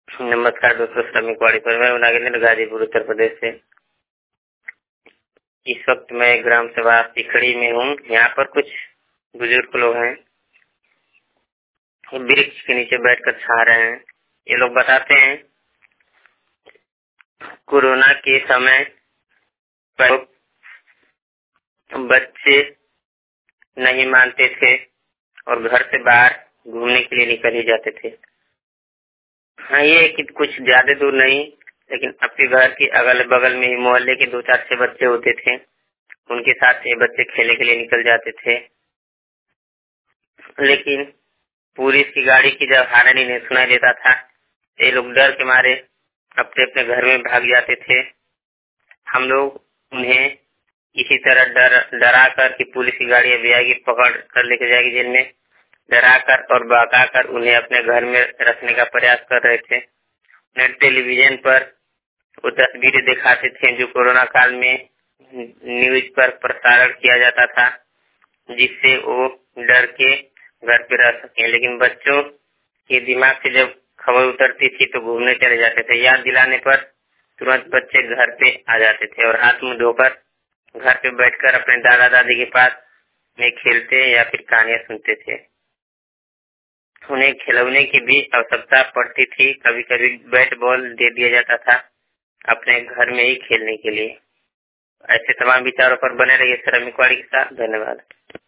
नमस्कार दोस्तों, श्रमिक वाड़ी पर मैं नागेंद्र गाजीपुर उत्तर प्रदेश से। इस वक्त मैं ग्राम सभा तिखड़ी में हूँ। यहाँ पर कुछ बुजुर्ग लोग हैं, वृक्ष के नीचे बैठकर छा रहे हैं। ये लोग बताते हैं कोरोना के समय पर बच्चे नहीं मानते थे और घर से बाहर घूमने के लिए निकल ही जाते थे। हाँ, ये कि कुछ ज्यादा दूर नहीं, लेकिन आपके घर के अगल बगल में ही मोहल्ले के 2-4 बच्चे होते थे, उनके साथ ये बच्चे खेलने के लिए निकल जाते थे। लेकिन पुलिस की गाड़ी की जब हारन इन्हें सुनाई देता था, ये लोग डर के मारे अपने अपने घर में भाग जाते थे। हम लोग उन्हें इसी तरह डरा कर कि पुलिस की गाड़ी अभी आएगी, पकड़ कर लेके जाएगी जेल में, डरा कर और बहका कर उन्हें अपने घर में रखने का प्रयास कर रहे थे। टेलीविजन पर वो तस्वीरें दिखाते थे जो कोरोना काल में न्यूज पर प्रसारण किया जाता था, जिससे वो डर के घर पे रह सके। लेकिन बच्चों के दिमाग से जब खबर उतरती थी तो घूमने चले जाते थे। याद दिलाने पर तुरंत बच्चे घर पे आ जाते थे और हाथ मुंह धोकर घर पे बैठकर अपने दादा दादी के पास में खेलते या फिर कहानियां सुनते थे। उन्हें खिलौने की भी आवश्यकता पड़ती थी। कभी कभी बैट बॉल दे दिया जाता था अपने घर में ही खेलने के लिए। ऐसे तमाम विचारों पर बने रहिए श्रमिक वाड़ी के साथ। धन्यवाद।